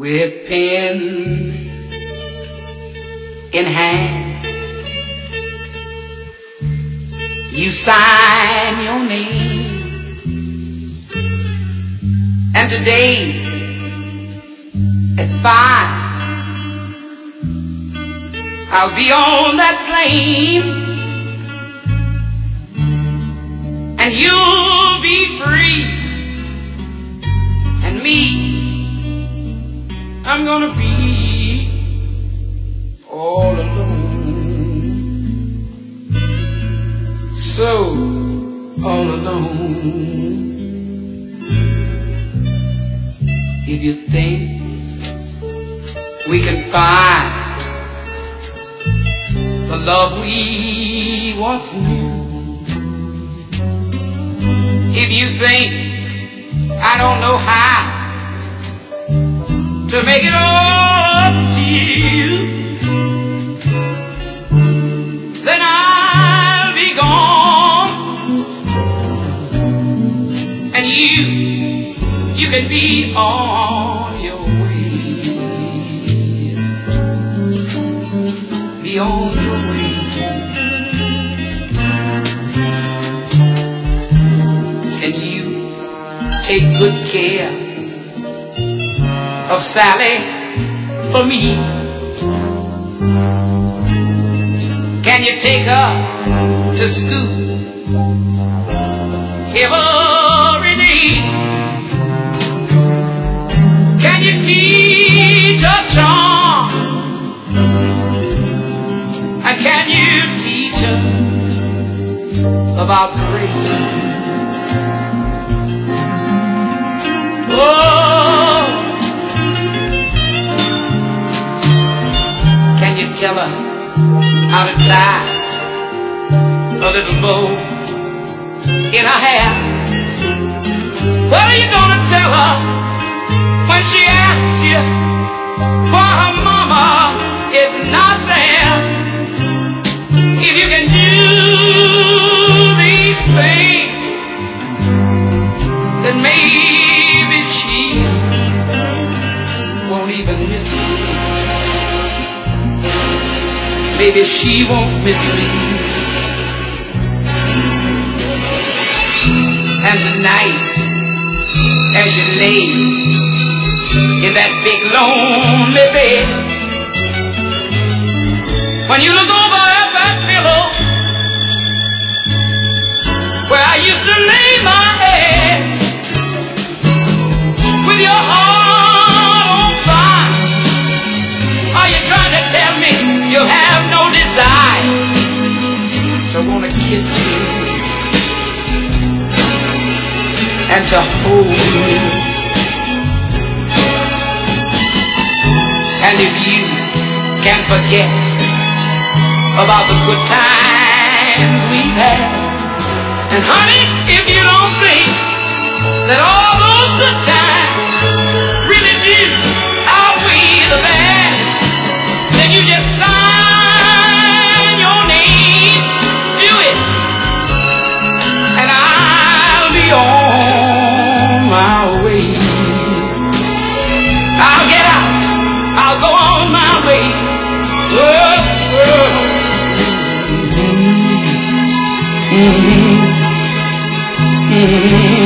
with pen in hand. You sign your name, and today at 5 I'll be on that plane, and you'll be free, and me, I'm gonna be all alone, so all alone. If you think we can find the love we once knew, if you think I don't know how to make it up to you, then I'll be gone, and you can be on your way, be on your way. And you take good care of Sally for me. Can you take her to school every day? Can you teach her charm? And can you teach her about grace? Oh, can you tell her how to tie a little bow in her hair? What are you gonna tell her when she asks you why her mama is not there? If you can do these things, then maybe she won't even miss me. Maybe she won't miss me. And tonight, as you lay in that big lonely bed, when you look over at that pillow where I used to lay my head, with your heart on fire, are you trying to tell me you have no desire to want to kiss me and to hold me? And if you can forget about the good times we've had, and honey, if you don't think that all those good times really do outweigh the bad, then you just sign your name, do it, and I'll be on my way. I'll get out, I'll go on my way. Oh, oh.